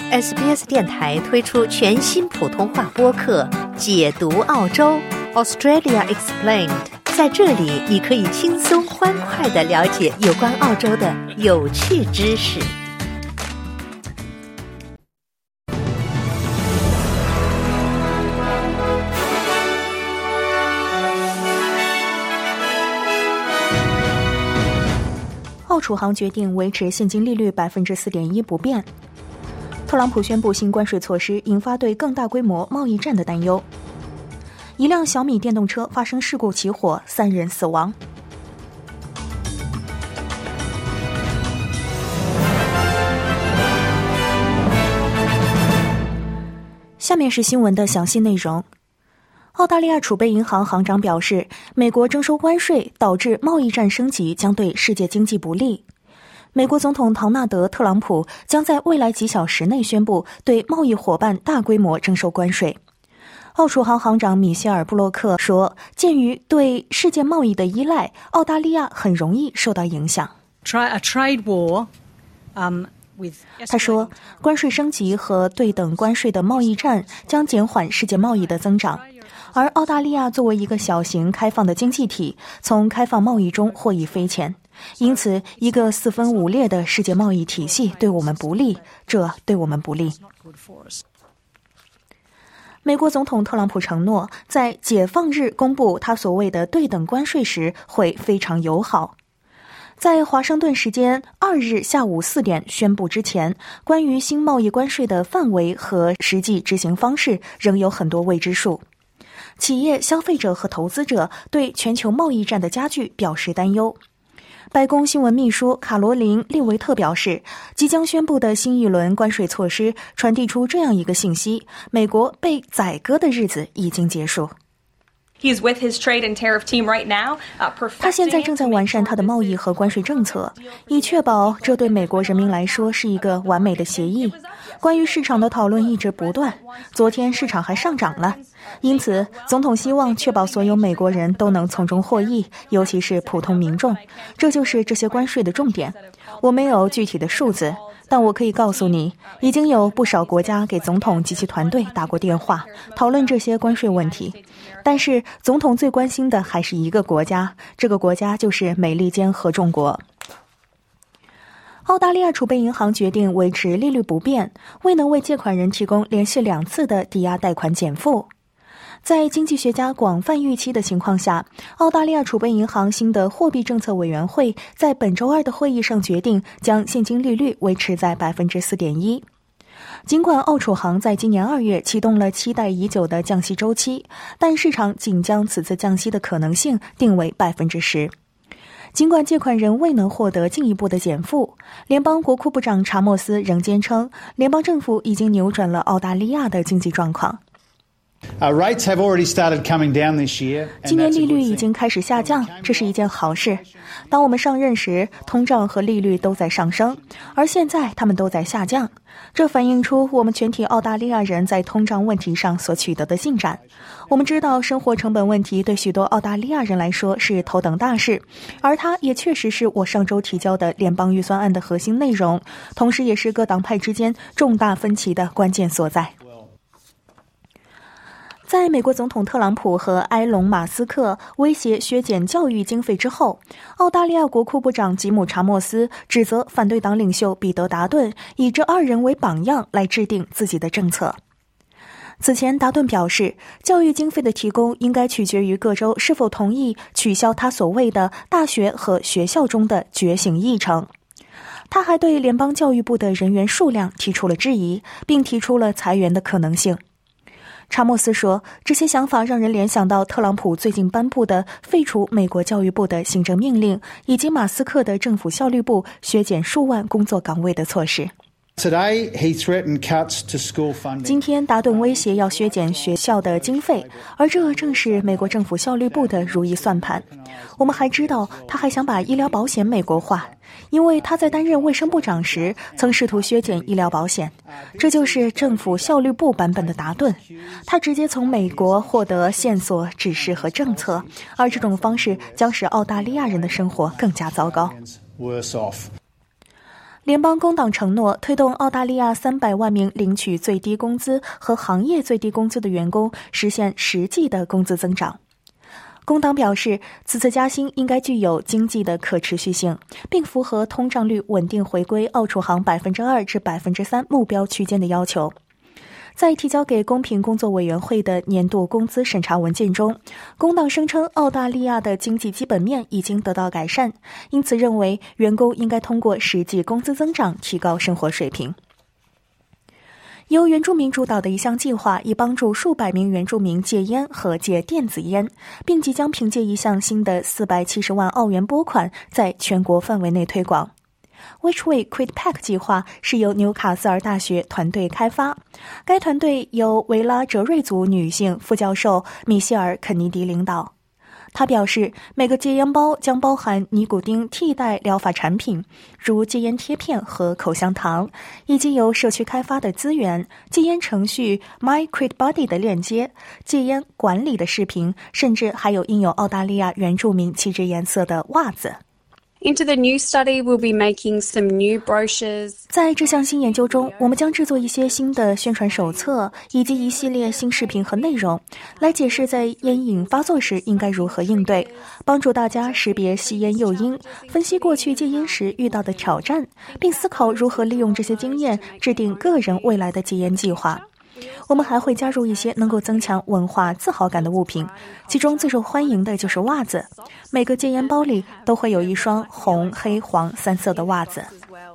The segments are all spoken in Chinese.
SBS 电台推出全新普通话播客《解读澳洲 Australia Explained》，在这里你可以轻松欢快地了解有关澳洲的有趣知识。澳储行决定维持现金利率 4.1% 不变。特朗普宣布新关税措施，引发对更大规模贸易战的担忧。一辆小米电动车发生事故起火，3人死亡。下面是新闻的详细内容。澳大利亚储备银行行长表示，美国征收关税导致贸易战升级，将对世界经济不利。美国总统唐纳德·特朗普将在未来几小时内宣布对贸易伙伴大规模征收关税。澳储行行长米歇尔·布洛克说，鉴于对世界贸易的依赖，澳大利亚很容易受到影响。他说，关税升级和对等关税的贸易战将减缓世界贸易的增长，而澳大利亚作为一个小型开放的经济体，从开放贸易中获益匪浅。因此，一个四分五裂的世界贸易体系对我们不利，这对我们不利。美国总统特朗普承诺，在解放日公布他所谓的对等关税时会非常友好。在华盛顿时间2日下午4点宣布之前，关于新贸易关税的范围和实际执行方式仍有很多未知数。企业、消费者和投资者对全球贸易战的加剧表示担忧。白宫新闻秘书卡罗琳·利维特表示，即将宣布的新一轮关税措施传递出这样一个信息：美国被宰割的日子已经结束。他现在正在完善他的贸易和关税政策，以确保这对美国人民来说是一个完美的协议。关于市场的讨论一直不断，昨天市场还上涨了。因此，总统希望确保所有美国人都能从中获益，尤其是普通民众。这就是这些关税的重点。我没有具体的数字，但我可以告诉你，已经有不少国家给总统及其团队打过电话，讨论这些关税问题。但是，总统最关心的还是一个国家，这个国家就是美利坚合众国。澳大利亚储备银行决定维持利率不变，未能为借款人提供连续2次的抵押贷款减负。在经济学家广泛预期的情况下，澳大利亚储备银行新的货币政策委员会在本周二的会议上决定将现金利率维持在 4.1%。尽管澳储行在今年2月启动了期待已久的降息周期，但市场仅将此次降息的可能性定为 10%。尽管借款人未能获得进一步的减负，联邦国库部长查莫斯仍坚称，联邦政府已经扭转了澳大利亚的经济状况。今年利率已经开始下降，这是一件好事。当我们上任时，通胀和利率都在上升，而现在它们都在下降。这反映出我们全体澳大利亚人在通胀问题上所取得的进展。我们知道生活成本问题对许多澳大利亚人来说是头等大事，而它也确实是我上周提交的联邦预算案的核心内容，同时也是各党派之间重大分歧的关键所在。在美国总统特朗普和埃隆·马斯克威胁削减教育经费之后，澳大利亚国库部长吉姆·查莫斯指责反对党领袖彼得·达顿以这2人为榜样来制定自己的政策。此前，达顿表示，教育经费的提供应该取决于各州是否同意取消他所谓的大学和学校中的觉醒议程。他还对联邦教育部的人员数量提出了质疑，并提出了裁员的可能性。查莫斯说，这些想法让人联想到特朗普最近颁布的废除美国教育部的行政命令，以及马斯克的政府效率部削减数万工作岗位的措施。今天，达顿威胁要削减学校的经费，而这正是美国政府效率部的如意算盘。我们还知道，他还想把医疗保险美国化，因为他在担任卫生部长时曾试图削减医疗保险。这就是政府效率部版本的达顿，他直接从美国获得线索、指示和政策，而这种方式将使澳大利亚人的生活更加糟糕。 联邦工党承诺推动澳大利亚300万名领取最低工资和行业最低工资的员工实现实际的工资增长。工党表示，此次加薪应该具有经济的可持续性，并符合通胀率稳定回归澳储行 2% 至 3% 目标区间的要求。在提交给公平工作委员会的年度工资审查文件中，工党声称澳大利亚的经济基本面已经得到改善，因此认为员工应该通过实际工资增长提高生活水平。由原住民主导的一项计划已帮助数百名原住民戒烟和戒电子烟，并即将凭借一项新的470万澳元拨款在全国范围内推广。Which Way Quit Pack 计划是由纽卡斯尔大学团队开发，该团队由维拉哲瑞族女性副教授米歇尔·肯尼迪领导。他表示，每个戒烟包将包含尼古丁替代疗法产品，如戒烟贴片和口香糖，以及由社区开发的资源、戒烟程序 My Quit Body 的链接、戒烟管理的视频，甚至还有印有澳大利亚原住民旗帜颜色的袜子。 Into the new study, we'll be making some new brochures. 在这项新研究中，我们将制作一些新的宣传手册，以及一系列新视频和内容，来解释在烟瘾发作时应该如何应对，帮助大家识别吸烟诱因，分析过去戒烟时遇到的挑战，并思考如何利用这些经验制定个人未来的戒烟计划。我们还会加入一些能够增强文化自豪感的物品，其中最受欢迎的就是袜子。每个戒烟包里都会有一双红、黑、黄3色的袜子。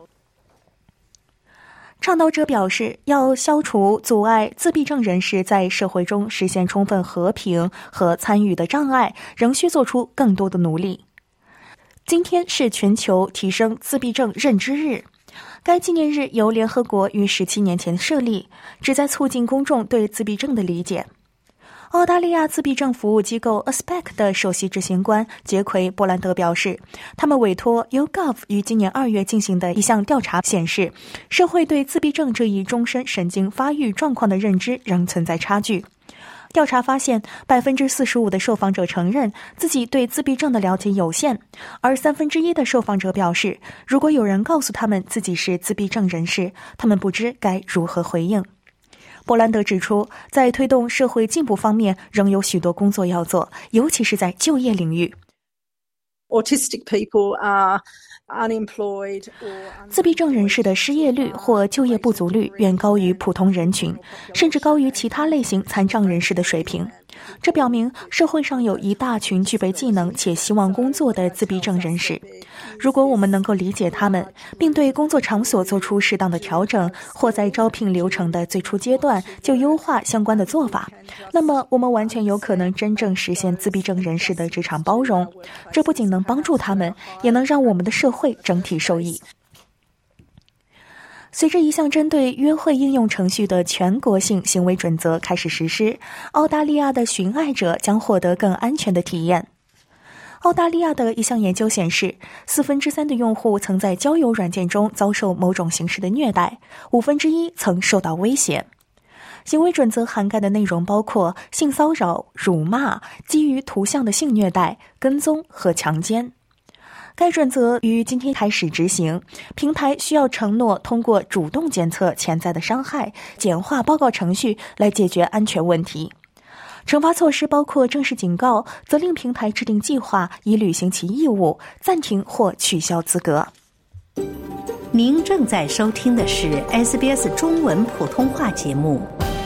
倡导者表示，要消除阻碍自闭症人士在社会中实现充分和平和参与的障碍，仍需做出更多的努力。今天是全球提升自闭症认知日。该纪念日由联合国于17年前设立，旨在促进公众对自闭症的理解。澳大利亚自闭症服务机构 ASPEC 的首席执行官杰奎·波兰德表示，他们委托 YouGov 于今年2月进行的一项调查显示，社会对自闭症这一终身神经发育状况的认知仍存在差距。调查发现，45%的受访者承认自己对自闭症的了解有限，而1/3的受访者表示，如果有人告诉他们自己是自闭症人士，他们不知该如何回应。波兰德指出，在推动社会进步方面仍有许多工作要做，尤其是在就业领域。 Autistic people are unemployed or 自闭症人士的失业率或就业不足率远高于普通人群，甚至高于其他类型残障人士的水平。这表明社会上有一大群具备技能且希望工作的自闭症人士。如果我们能够理解他们，并对工作场所做出适当的调整，或在招聘流程的最初阶段就优化相关的做法，那么我们完全有可能真正实现自闭症人士的职场包容。这不仅能帮助他们，也能让我们的社会整体受益。随着一项针对约会应用程序的全国性行为准则开始实施，澳大利亚的寻爱者将获得更安全的体验。澳大利亚的一项研究显示，3/4的用户曾在交友软件中遭受某种形式的虐待，1/5曾受到威胁。行为准则涵盖的内容包括性骚扰、辱骂、基于图像的性虐待、跟踪和强奸。该准则于今天开始执行，平台需要承诺通过主动检测潜在的伤害、简化报告程序来解决安全问题。惩罚措施包括正式警告、责令平台制定计划以履行其义务、暂停或取消资格。 您正在收听的是 SBS 中文普通话节目。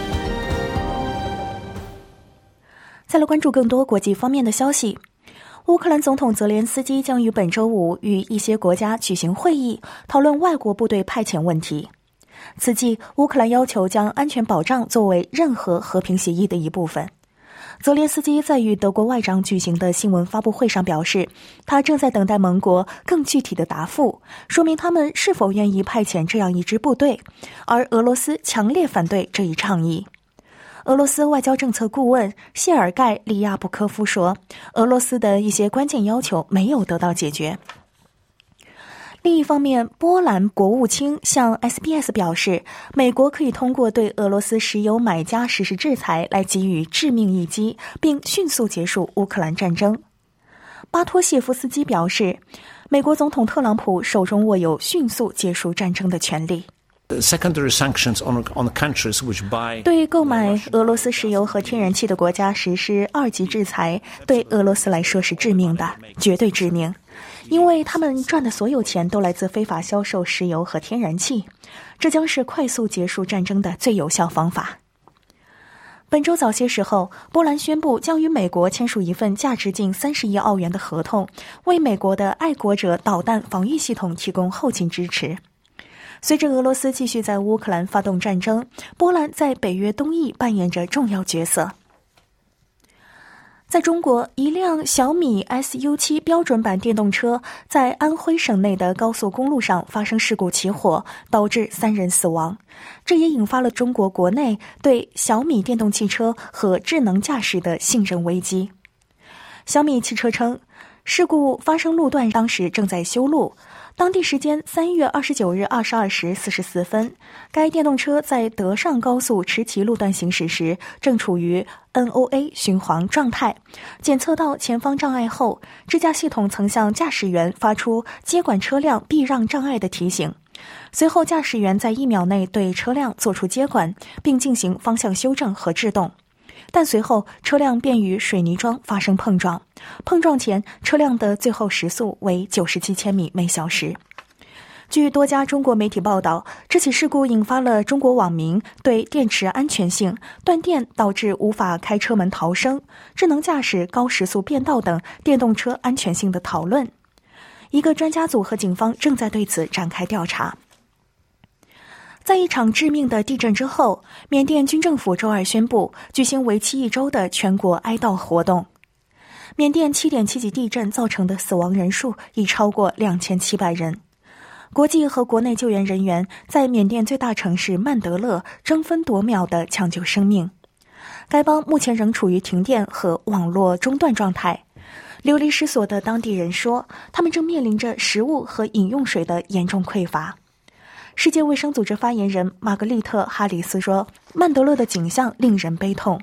再来关注更多国际方面的消息。乌克兰总统泽连斯基将于本周五与一些国家举行会议，讨论外国部队派遣问题。此际，乌克兰要求将安全保障作为任何和平协议的一部分。泽连斯基在与德国外长举行的新闻发布会上表示，他正在等待盟国更具体的答复，说明他们是否愿意派遣这样一支部队，而俄罗斯强烈反对这一倡议。俄罗斯外交政策顾问谢尔盖·利亚布科夫说，俄罗斯的一些关键要求没有得到解决。另一方面，波兰国务卿向 SBS 表示，美国可以通过对俄罗斯石油买家实施制裁来给予致命一击，并迅速结束乌克兰战争。 巴托谢夫斯基表示，美国总统特朗普手中握有迅速结束战争的权利。对购买俄罗斯石油和天然气的国家实施2级制裁，对俄罗斯来说是致命的，绝对致命，因为他们赚的所有钱都来自非法销售石油和天然气，这将是快速结束战争的最有效方法。本周早些时候，波兰宣布将与美国签署一份价值近30亿澳元的合同，为美国的爱国者导弹防御系统提供后勤支持。随着俄罗斯继续在乌克兰发动战争，波兰在北约东翼扮演着重要角色。在中国，一辆小米 SU7 标准版电动车在安徽省内的高速公路上发生事故起火，导致3人死亡。这也引发了中国国内对小米电动汽车和智能驾驶的信任危机。小米汽车称，事故发生路段当时正在修路。当地时间3月29日22时44分，该电动车在德上高速持旗路段行驶时，正处于 NOA 巡航状态。检测到前方障碍后，智驾系统曾向驾驶员发出接管车辆避让障碍的提醒。随后，驾驶员在1秒内对车辆做出接管，并进行方向修正和制动。但随后车辆便与水泥桩发生碰撞，碰撞前车辆的最后时速为97千米每小时。据多家中国媒体报道，这起事故引发了中国网民对电池安全性、断电导致无法开车门逃生、智能驾驶、高时速变道等电动车安全性的讨论。一个专家组和警方正在对此展开调查。在一场致命的地震之后，缅甸军政府周二宣布举行为期1周的全国哀悼活动。缅甸7.7级地震造成的死亡人数已超过2700人。国际和国内救援人员在缅甸最大城市曼德勒争分夺秒地抢救生命。该邦目前仍处于停电和网络中断状态。流离失所的当地人说，他们正面临着食物和饮用水的严重匮乏。世界卫生组织发言人玛格丽特·哈里斯说，曼德勒的景象令人悲痛。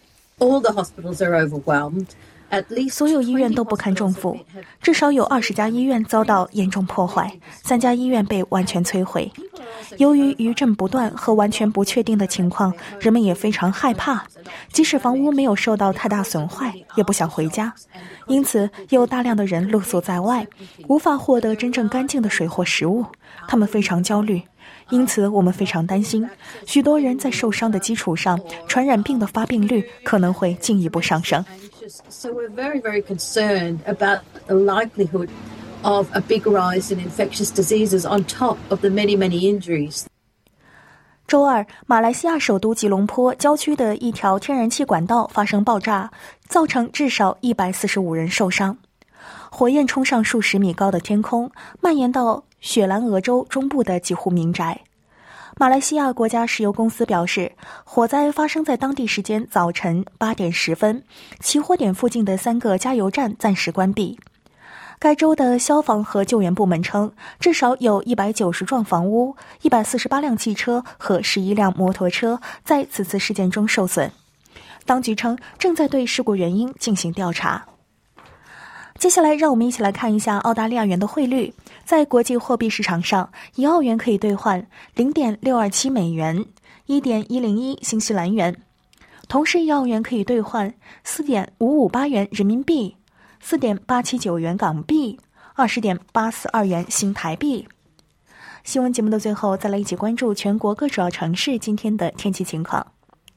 所有医院都不堪重负，至少有20家医院遭到严重破坏，3家医院被完全摧毁。由于余震不断和完全不确定的情况，人们也非常害怕，即使房屋没有受到太大损坏，也不想回家。因此，有大量的人露宿在外，无法获得真正干净的水或食物，他们非常焦虑。因此，我们非常担心，许多人在受伤的基础上，传染病的发病率可能会进一步上升。 So we're very, very concerned about the likelihood of a big rise in infectious diseases on top of the many, many injuries. 周二，马来西亚首都吉隆坡郊区的一条天然气管道发生爆炸，造成至少145人受伤。火焰冲上数十米高的天空，蔓延到雪兰莪州中部的几户民宅。马来西亚国家石油公司表示，火灾发生在当地时间早晨8点10分，起火点附近的3个加油站暂时关闭。该州的消防和救援部门称，至少有190幢房屋、148辆汽车和11辆摩托车在此次事件中受损。当局称，正在对事故原因进行调查。接下来让我们一起来看一下澳大利亚元的汇率。在国际货币市场上，1澳元可以兑换 0.627 美元， 1.101 新西兰元。同时1澳元可以兑换 4.558 元人民币， 4.879 元港币， 20.842 元新台币。新闻节目的最后，再来一起关注全国各主要城市今天的天气情况。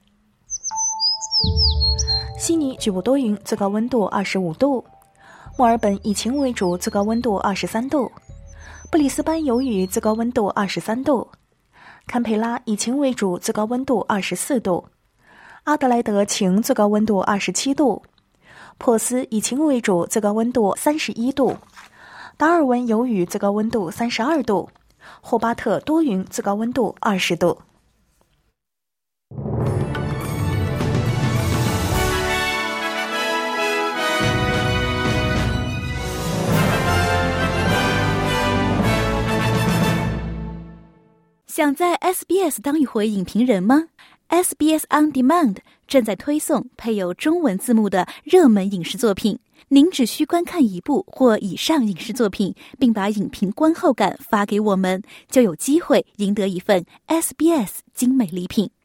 悉尼局部多云，最高温度25度。墨尔本以晴为主，最高温度23度；布里斯班有雨，最高温度23度；堪培拉以晴为主，最高温度24度；阿德莱德晴，最高温度27度；珀斯以晴为主，最高温度31度；达尔文有雨，最高温度32度；霍巴特多云，最高温度20度。 想在 SBS 当一回影评人吗？ SBS On Demand 正在推送配有中文字幕的热门影视作品， 您只需观看一部或以上影视作品，并把影评观后感发给我们，就有机会赢得一份 SBS 精美礼品。